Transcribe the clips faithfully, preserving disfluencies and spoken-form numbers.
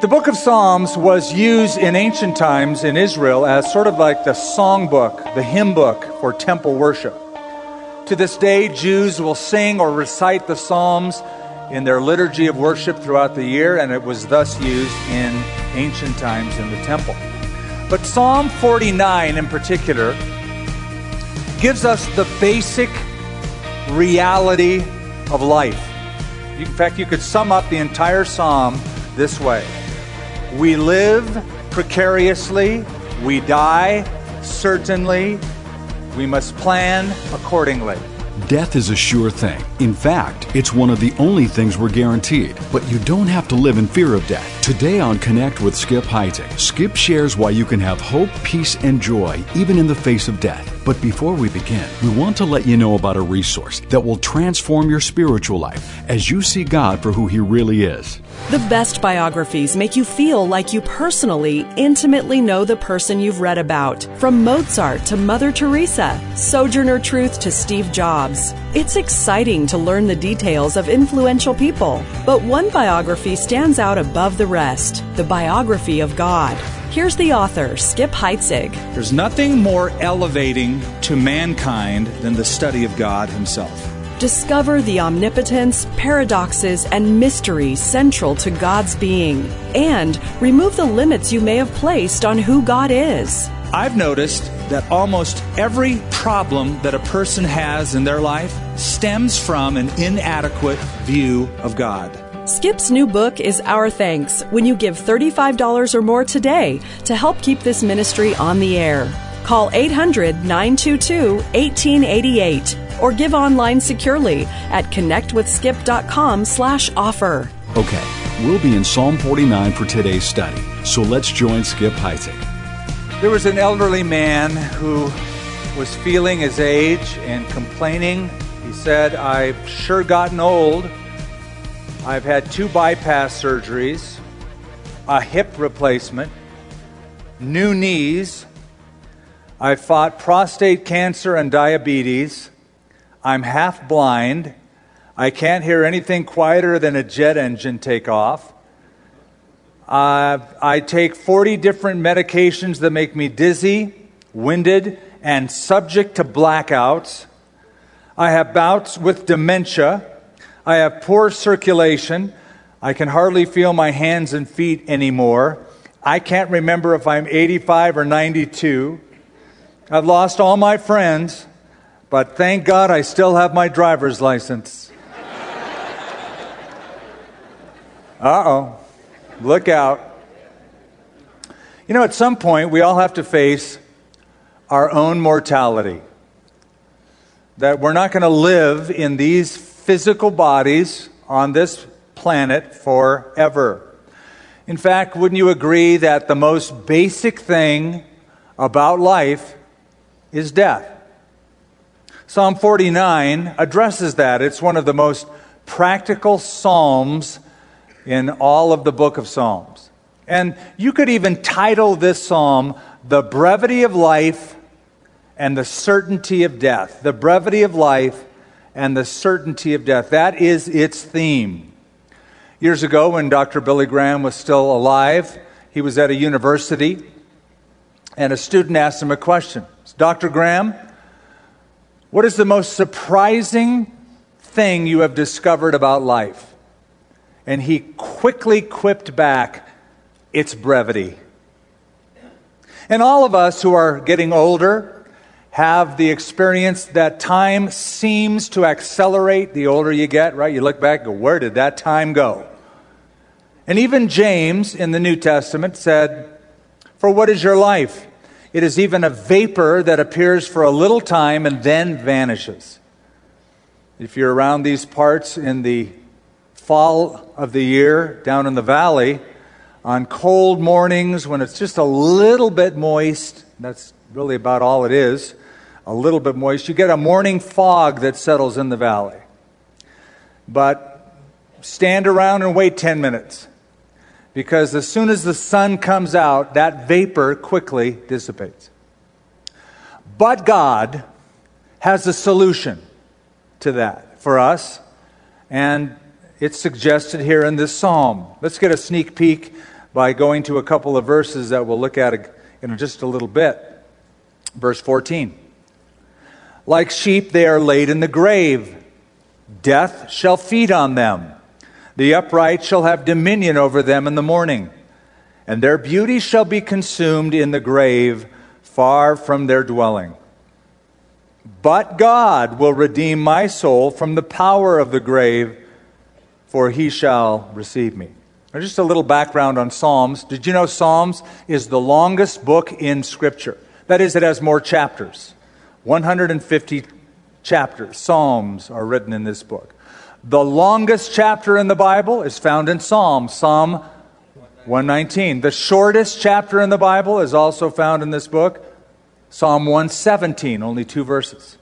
The book of Psalms was used in ancient times in Israel as sort of like the songbook, the hymn book for temple worship. To this day, Jews will sing or recite the Psalms in their liturgy of worship throughout the year, and it was thus used in ancient times in the temple. But Psalm forty-nine in particular gives us the basic reality of life. In fact, you could sum up the entire psalm this way. We live precariously, we die certainly, we must plan accordingly. Death is a sure thing. In fact, it's one of the only things we're guaranteed. But you don't have to live in fear of death. Today on Connect with Skip Heitzig, Skip shares why you can have hope, peace, and joy even in the face of death. But before we begin, we want to let you know about a resource that will transform your spiritual life as you see God for who He really is. The best biographies make you feel like you personally, intimately know the person you've read about. From Mozart to Mother Teresa, Sojourner Truth to Steve Jobs. It's exciting to learn the details of influential people. But one biography stands out above the rest, the biography of God. Here's the author, Skip Heitzig. There's nothing more elevating to mankind than the study of God Himself. Discover the omnipotence, paradoxes, and mysteries central to God's being, and remove the limits you may have placed on who God is. I've noticed that almost every problem that a person has in their life stems from an inadequate view of God. Skip's new book is Our Thanks when you give thirty-five dollars or more today to help keep this ministry on the air. Call eight hundred, nine two two, one eight eight eight or give online securely at connectwithskip.com slash offer. Okay, we'll be in Psalm forty-nine for today's study, so let's join Skip Heitzig. There was an elderly man who was feeling his age and complaining. He said, I've sure gotten old. I've had two bypass surgeries, a hip replacement, new knees. I've fought prostate cancer and diabetes. I'm half blind. I can't hear anything quieter than a jet engine take off. Uh, I take forty different medications that make me dizzy, winded, and subject to blackouts. I have bouts with dementia. I have poor circulation. I can hardly feel my hands and feet anymore. I can't remember if I'm eighty-five or ninety-two. I've lost all my friends, but thank God I still have my driver's license. Uh-oh. Look out. You know, at some point, we all have to face our own mortality. That we're not going to live in these physical bodies on this planet forever. In fact, wouldn't you agree that the most basic thing about life is death? Psalm forty-nine addresses that. It's one of the most practical psalms in all of the book of Psalms. And you could even title this psalm, The Brevity of Life and the Certainty of Death. The brevity of life and the certainty of death. That is its theme. Years ago, when Doctor Billy Graham was still alive, he was at a university, and a student asked him a question. Doctor Graham, what is the most surprising thing you have discovered about life? And he quickly quipped back, it's brevity. And all of us who are getting older have the experience that time seems to accelerate the older you get, right? You look back and go, where did that time go? And even James in the New Testament said, for what is your life? It is even a vapor that appears for a little time and then vanishes. If you're around these parts in the fall of the year down in the valley, on cold mornings when it's just a little bit moist, that's really about all it is, a little bit moist, you get a morning fog that settles in the valley. But stand around and wait ten minutes, because as soon as the sun comes out, that vapor quickly dissipates. But God has a solution to that for us, and it's suggested here in this psalm. Let's get a sneak peek. by going to a couple of verses that we'll look at in just a little bit. Verse fourteen. Like sheep they are laid in the grave. Death shall feed on them. The upright shall have dominion over them in the morning. And their beauty shall be consumed in the grave, far from their dwelling. But God will redeem my soul from the power of the grave, for he shall receive me. Now, just a little background on Psalms. Did you know Psalms is the longest book in Scripture? That is, it has more chapters. one hundred fifty chapters, Psalms, are written in this book. The longest chapter in the Bible is found in Psalms, Psalm one nineteen. The shortest chapter in the Bible is also found in this book, Psalm one seventeen, only two verses.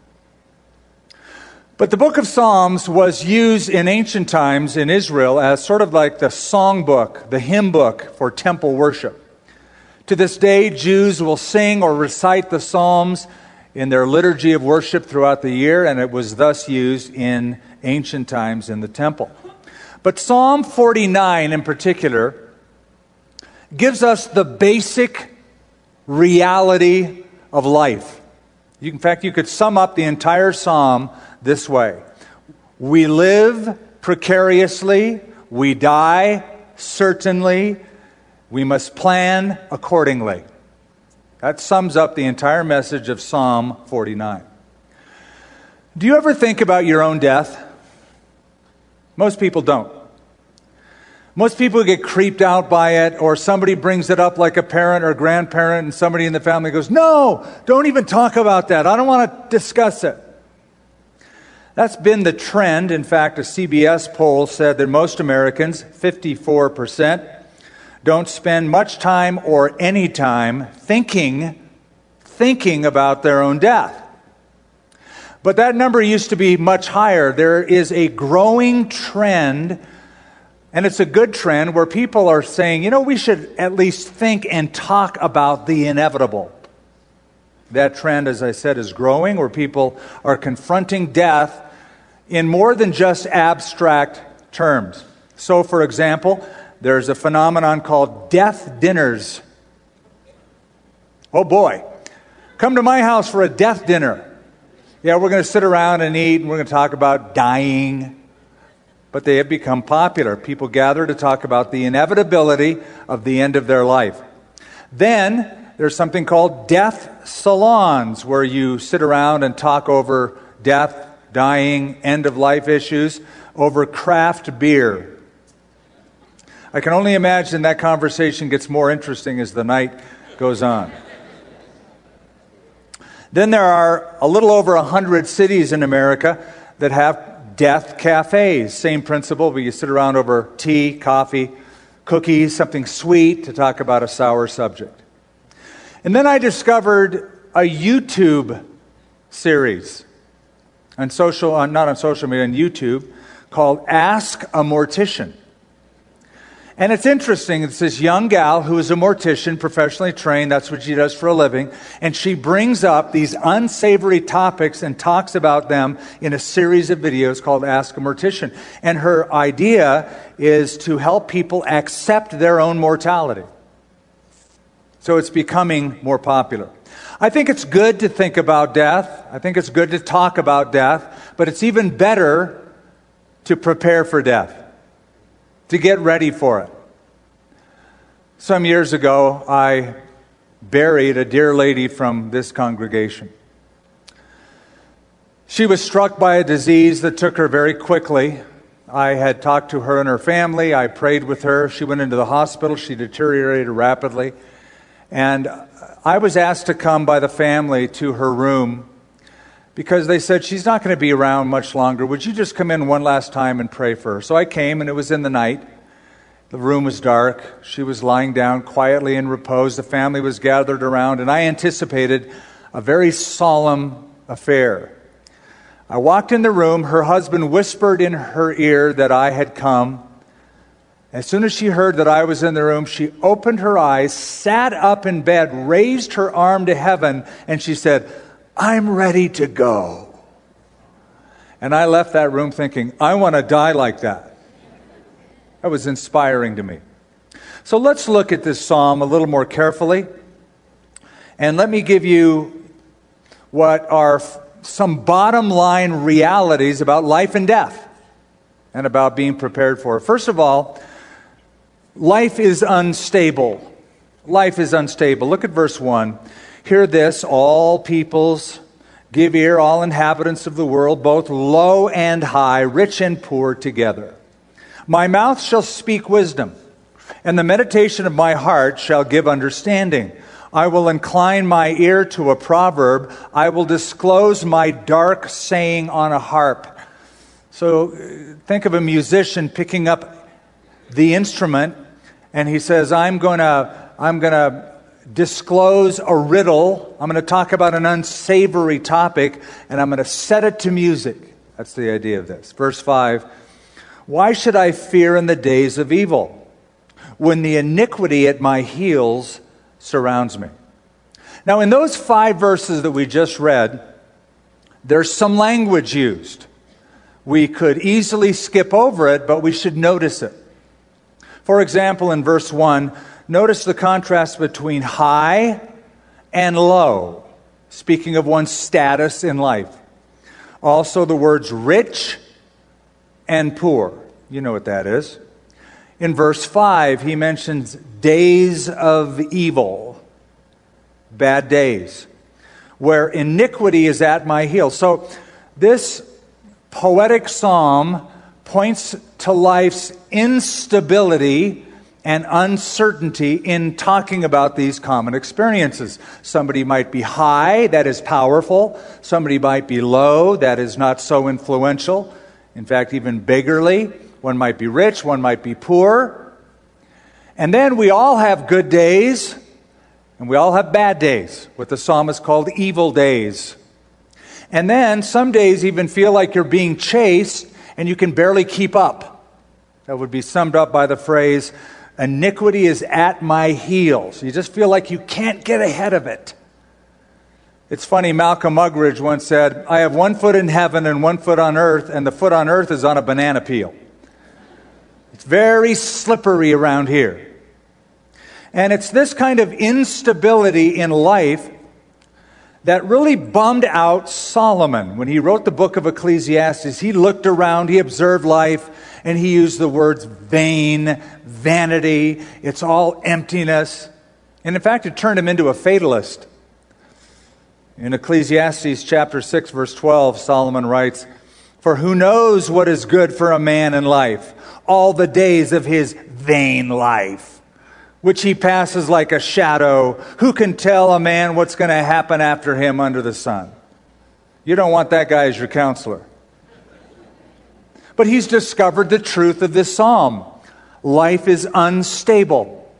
But the book of Psalms was used in ancient times in Israel as sort of like the song book, the hymn book for temple worship. To this day, Jews will sing or recite the Psalms in their liturgy of worship throughout the year, and it was thus used in ancient times in the temple. But Psalm forty-nine in particular gives us the basic reality of life. You, in fact, you could sum up the entire psalm this way. We live precariously, we die certainly, we must plan accordingly. That sums up the entire message of Psalm forty-nine. Do you ever think about your own death? Most people don't. Most people get creeped out by it, or somebody brings it up like a parent or grandparent, and somebody in the family goes, "No, don't even talk about that. I don't want to discuss it." That's been the trend. In fact, a C B S poll said that most Americans, fifty-four percent, don't spend much time or any time thinking, thinking about their own death. But that number used to be much higher. There is a growing trend, and it's a good trend, where people are saying, you know, we should at least think and talk about the inevitable. That trend, as I said, is growing, where people are confronting death in more than just abstract terms. So, for example, there's a phenomenon called death dinners. Oh boy, come to my house for a death dinner. Yeah, we're going to sit around and eat, and we're going to talk about dying. But they have become popular. People gather to talk about the inevitability of the end of their life. Then there's something called death salons, where you sit around and talk over death, dying, end-of-life issues over craft beer. I can only imagine that conversation gets more interesting as the night goes on. Then there are a little over a hundred cities in America that have death cafes. Same principle, where you sit around over tea, coffee, cookies, something sweet to talk about a sour subject. And then I discovered a YouTube series on social, uh, not on social media, on YouTube, called Ask a Mortician. And it's interesting. It's this young gal who is a mortician, professionally trained. That's what she does for a living. And she brings up these unsavory topics and talks about them in a series of videos called Ask a Mortician. And her idea is to help people accept their own mortality. So it's becoming more popular. I think it's good to think about death. I think it's good to talk about death. But it's even better to prepare for death, to get ready for it. Some years ago, I buried a dear lady from this congregation. She was struck by a disease that took her very quickly. I had talked to her and her family. I prayed with her. She went into the hospital. She deteriorated rapidly. And I was asked to come by the family to her room because they said, she's not going to be around much longer. Would you just come in one last time and pray for her? So I came, and it was in the night. The room was dark. She was lying down quietly in repose. The family was gathered around, and I anticipated a very solemn affair. I walked in the room. Her husband whispered in her ear that I had come. As soon as she heard that I was in the room, she opened her eyes, sat up in bed, raised her arm to heaven, and she said, "I'm ready to go." And I left that room thinking, I want to die like that. That was inspiring to me. So let's look at this psalm a little more carefully. And let me give you what are f- some bottom line realities about life and death and about being prepared for it. First of all, life is unstable. Life is unstable. Look at verse one. Hear this, all peoples, give ear, all inhabitants of the world, both low and high, rich and poor together. My mouth shall speak wisdom, and the meditation of my heart shall give understanding. I will incline my ear to a proverb. I will disclose my dark saying on a harp. So think of a musician picking up the instrument, and he says, I'm going to I'm going to disclose a riddle. I'm going to talk about an unsavory topic, and I'm going to set it to music. That's the idea of this. Verse five, why should I fear in the days of evil, when the iniquity at my heels surrounds me? Now, in those five verses that we just read, there's some language used. We could easily skip over it, but we should notice it. For example, in verse one, notice the contrast between high and low, speaking of one's status in life. Also, the words rich and poor. You know what that is. In verse five, he mentions days of evil, bad days, where iniquity is at my heels. So this poetic psalm points to life's instability and uncertainty in talking about these common experiences. Somebody might be high, that is powerful. Somebody might be low, that is not so influential. In fact, even beggarly. One might be rich, one might be poor. And then we all have good days, and we all have bad days, what the psalmist called evil days. And then some days even feel like you're being chased, and you can barely keep up. That would be summed up by the phrase, iniquity is at my heels. You just feel like you can't get ahead of it. It's funny, Malcolm Muggeridge once said, I have one foot in heaven and one foot on earth, and the foot on earth is on a banana peel. It's very slippery around here. And it's this kind of instability in life that really bummed out Solomon. When he wrote the book of Ecclesiastes, he looked around, he observed life, and he used the words vain, vanity, it's all emptiness. And in fact, it turned him into a fatalist. In Ecclesiastes chapter six, verse twelve, Solomon writes, for who knows what is good for a man in life, all the days of his vain life, which he passes like a shadow. Who can tell a man what's going to happen after him under the sun? You don't want that guy as your counselor. But he's discovered the truth of this psalm. Life is unstable.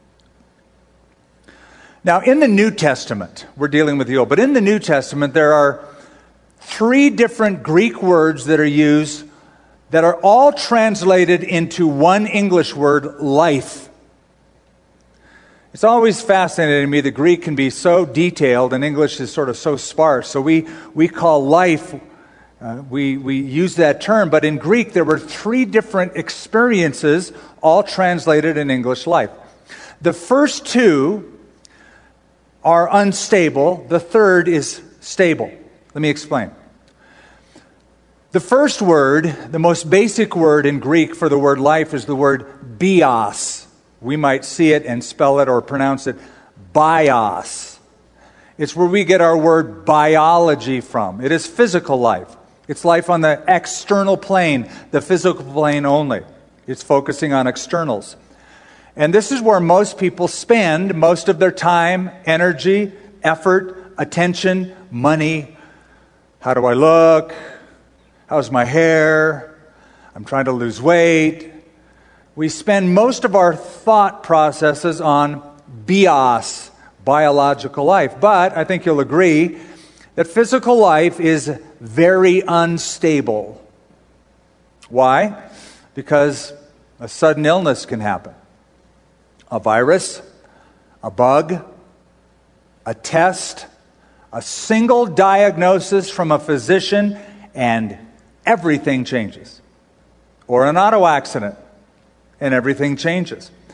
Now, in the New Testament, we're dealing with the Old, but in the New Testament, there are three different Greek words that are used that are all translated into one English word, life. It's always fascinated me. The Greek can be so detailed and English is sort of so sparse. So we, we call life, uh, we, we use that term, but in Greek there were three different experiences all translated in English life. The first two are unstable. The third is stable. Let me explain. The first word, the most basic word in Greek for the word life is the word bios. We might see it and spell it or pronounce it bios. It's where we get our word biology from. It is physical life. It's life on the external plane, the physical plane only. It's focusing on externals. And this is where most people spend most of their time, energy, effort, attention, money. How do I look? How's my hair? I'm trying to lose weight. We spend most of our thought processes on bios, biological life. But I think you'll agree that physical life is very unstable. Why? Because a sudden illness can happen. A virus, a bug, a test, a single diagnosis from a physician, and everything changes. Or an auto accident, and everything changes.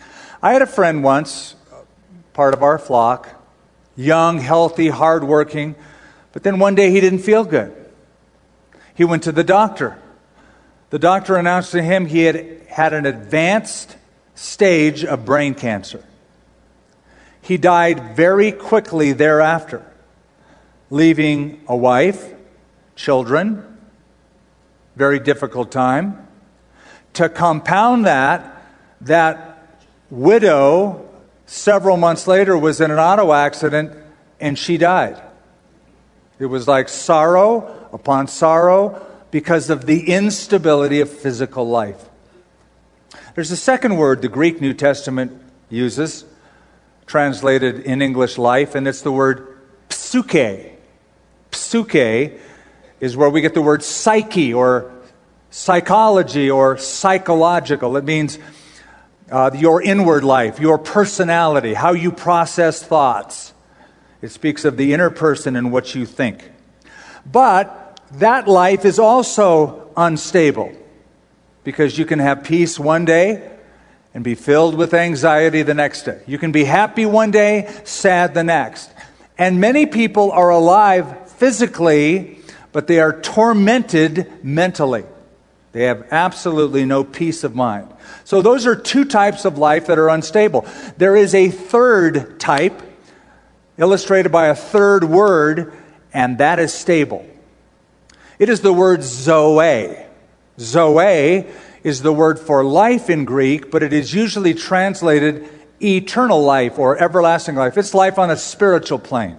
I had a friend once, part of our flock, young, healthy, hardworking, but then one day he didn't feel good. He went to the doctor. The doctor announced to him he had had an advanced stage of brain cancer. He died very quickly thereafter, leaving a wife, children, very difficult time. To compound that, that widow, several months later, was in an auto accident and she died. It was like sorrow upon sorrow because of the instability of physical life. There's a second word the Greek New Testament uses, translated in English life, and it's the word psyche. Psyche is where we get the word psyche or psychology or psychological. It means uh, your inward life, your personality, how you process thoughts. It speaks of the inner person and what you think. But that life is also unstable because you can have peace one day and be filled with anxiety the next day. You can be happy one day, sad the next. And many people are alive physically, but they are tormented mentally. They have absolutely no peace of mind. So those are two types of life that are unstable. There is a third type, illustrated by a third word, and that is stable. It is the word zoe. Zoe is the word for life in Greek, but it is usually translated eternal life or everlasting life. It's life on a spiritual plane.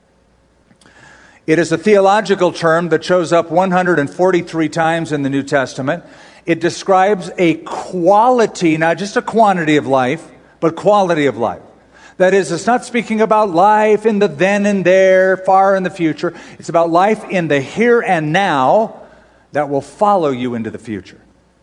It is a theological term that shows up one hundred forty-three times in the New Testament. It describes a quality, not just a quantity of life, but quality of life. That is, it's not speaking about life in the then and there, far in the future. It's about life in the here and now that will follow you into the future.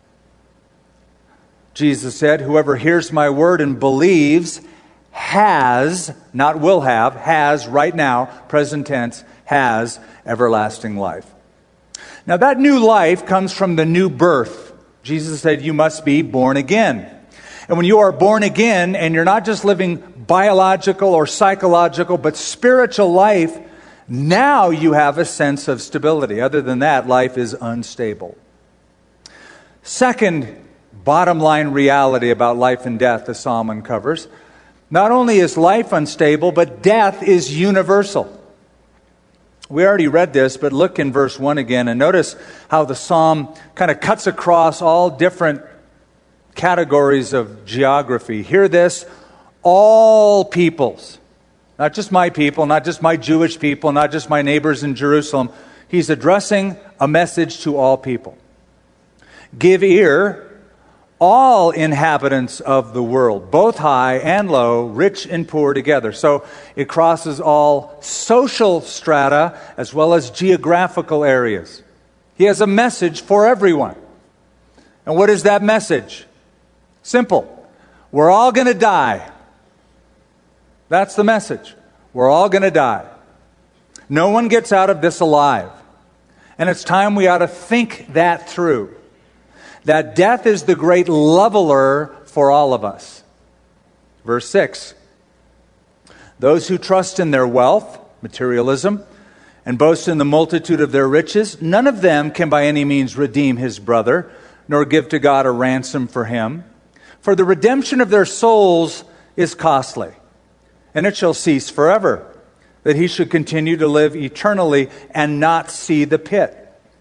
Jesus said, whoever hears my word and believes has, not will have, has right now, present tense, has everlasting life. Now that new life comes from the new birth. Jesus said you must be born again. And when you are born again and you're not just living biological or psychological, but spiritual life, now you have a sense of stability. Other than that, life is unstable. Second bottom line reality about life and death the psalm uncovers. Not only is life unstable, but death is universal. We already read this, but look in verse one again and notice how the psalm kind of cuts across all different categories of geography. Hear this, all peoples. Not just my people, not just my Jewish people, not just my neighbors in Jerusalem. He's addressing a message to all people. Give ear, all inhabitants of the world, both high and low, rich and poor together. So it crosses all social strata as well as geographical areas. He has a message for everyone. And what is that message? Simple. We're all going to die. That's the message. We're all going to die. No one gets out of this alive. And it's time we ought to think that through. That death is the great leveler for all of us. Verse six. Those who trust in their wealth, materialism, and boast in the multitude of their riches, none of them can by any means redeem his brother, nor give to God a ransom for him. For the redemption of their souls is costly, and it shall cease forever, that he should continue to live eternally and not see the pit.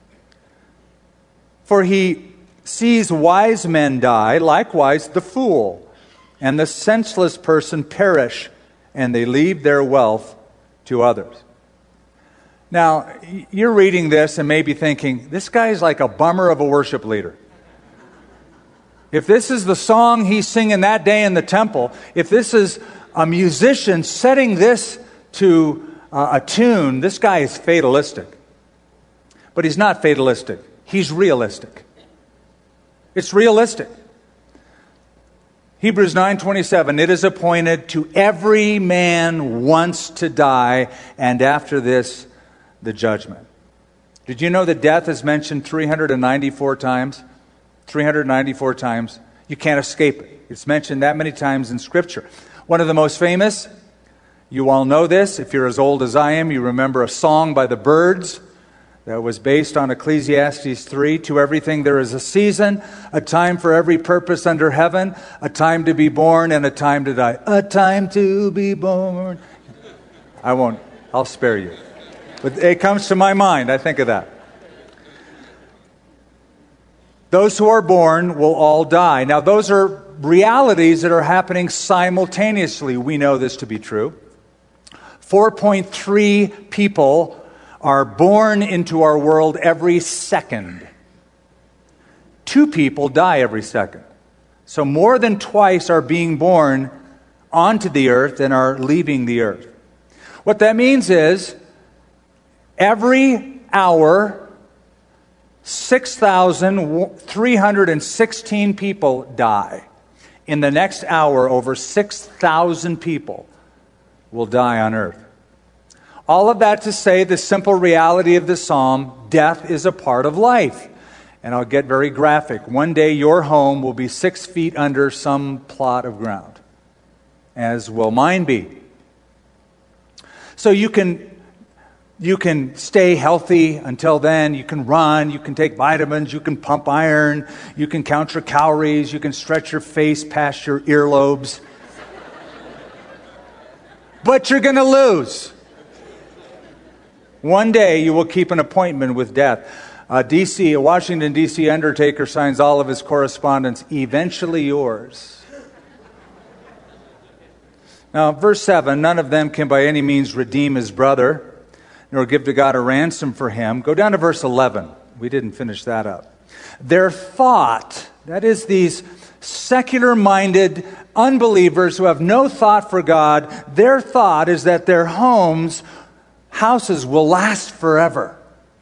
For he sees wise men die, likewise the fool and the senseless person perish, and they leave their wealth to others. Now, you're reading this and maybe thinking, this guy is like a bummer of a worship leader. If this is the song he's singing that day in the temple, if this is a musician setting this to uh, a tune, this guy is fatalistic. But he's not fatalistic. He's realistic. It's realistic. Hebrews nine twenty-seven, it is appointed to every man once to die, and after this, the judgment. Did you know that death is mentioned three hundred ninety-four times? three hundred ninety-four times. You can't escape it. It's mentioned that many times in Scripture. One of the most famous, you all know this. If you're as old as I am, you remember a song by the Byrds that was based on Ecclesiastes three. To everything there is a season, a time for every purpose under heaven, a time to be born and a time to die. A time to be born. I won't, I'll spare you. But it comes to my mind, I think of that. Those who are born will all die. Now, those are realities that are happening simultaneously. We know this to be true. four point three people are born into our world every second. Two people die every second. So more than twice are being born onto the earth than are leaving the earth. What that means is every hour, six thousand three hundred sixteen people die. In the next hour, over six thousand people will die on earth. All of that to say the simple reality of the psalm, death is a part of life. And I'll get very graphic. One day your home will be six feet under some plot of ground, as will mine be. So you can You can stay healthy until then. You can run. You can take vitamins. You can pump iron. You can count your calories. You can stretch your face past your earlobes. But you're going to lose. One day you will keep an appointment with death. A D C, a Washington, D C undertaker signs all of his correspondence, eventually yours. Now, verse seven, none of them can by any means redeem his brother, nor give to God a ransom for him. Go down to verse eleven. We didn't finish that up. Their thought, that is these secular-minded unbelievers who have no thought for God, their thought is that their homes, houses will last forever.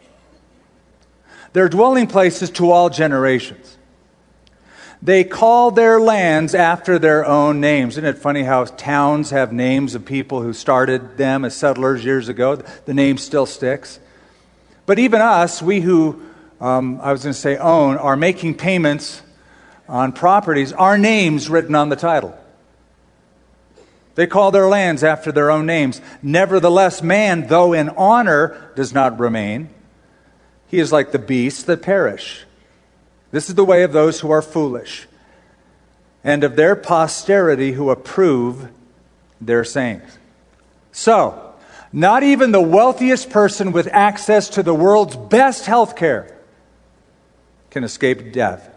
Their dwelling places to all generations. They call their lands after their own names. Isn't it funny how towns have names of people who started them as settlers years ago? The name still sticks. But even us, we who, um, I was going to say own, are making payments on properties, our names written on the title. They call their lands after their own names. Nevertheless, man, though in honor, does not remain. He is like the beasts that perish. This is the way of those who are foolish, and of their posterity who approve their sayings. So, not even the wealthiest person with access to the world's best health care can escape death.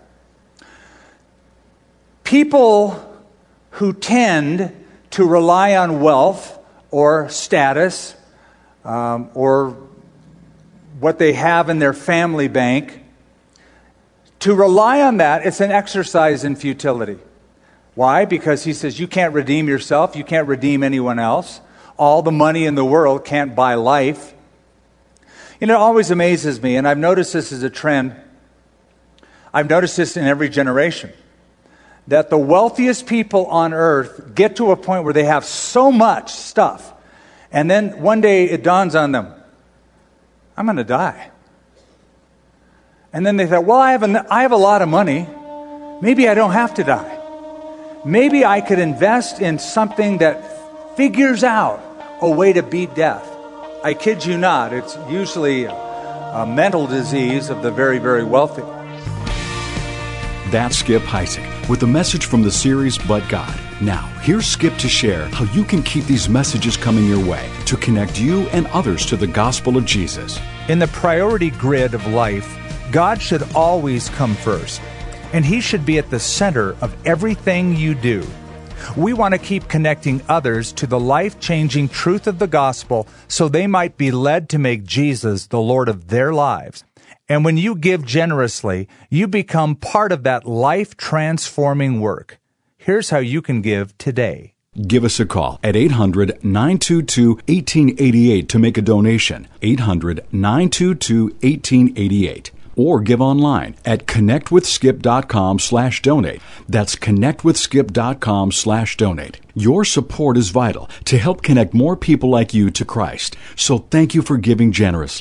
People who tend to rely on wealth or status um, or what they have in their family bank, to rely on that, it's an exercise in futility. Why? Because he says you can't redeem yourself, you can't redeem anyone else. All the money in the world can't buy life. You know, it always amazes me, and I've noticed this as a trend. I've noticed this in every generation, that the wealthiest people on earth get to a point where they have so much stuff, and then one day it dawns on them, I'm going to die. And then they thought, well, I have, a, I have a lot of money. Maybe I don't have to die. Maybe I could invest in something that figures out a way to beat death. I kid you not. It's usually a, a mental disease of the very, very wealthy. That's Skip Heitzig with a message from the series But God. Now, here's Skip to share how you can keep these messages coming your way to connect you and others to the gospel of Jesus. In the priority grid of life, God should always come first, and He should be at the center of everything you do. We want to keep connecting others to the life-changing truth of the gospel so they might be led to make Jesus the Lord of their lives. And when you give generously, you become part of that life-transforming work. Here's how you can give today. Give us a call at eight hundred, nine two two, one eight eight eight to make a donation. eight hundred, nine two two, one eight eight eight. Or give online at connectwithskip.com slash donate. That's connectwithskip.com slash donate. Your support is vital to help connect more people like you to Christ. So thank you for giving generously.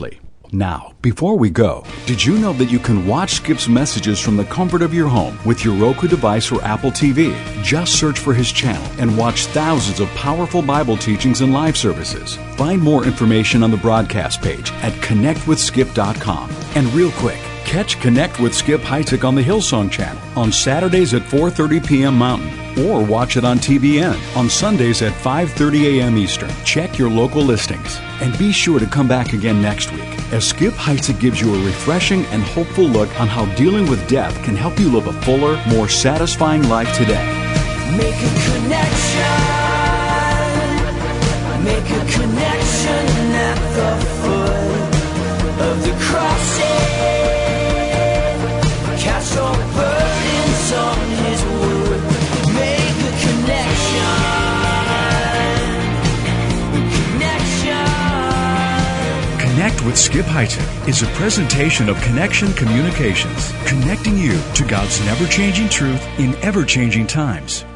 Now, before we go, did you know that you can watch Skip's messages from the comfort of your home with your Roku device or Apple T V? Just search for his channel and watch thousands of powerful Bible teachings and live services. Find more information on the broadcast page at connect with skip dot com. And real quick, catch Connect with Skip Heitzig on the Hillsong channel on Saturdays at four thirty p.m. Mountain, or watch it on T V N on Sundays at five thirty a.m. Eastern. Check your local listings. And be sure to come back again next week as Skip Heitzig gives you a refreshing and hopeful look on how dealing with death can help you live a fuller, more satisfying life today. Make a connection. Make a connection at the foot of the cross. Cast all burdens on his wood. Make a connection. Connect with Skip Heitzig is a presentation of Connection Communications, connecting you to God's never-changing truth in ever-changing times.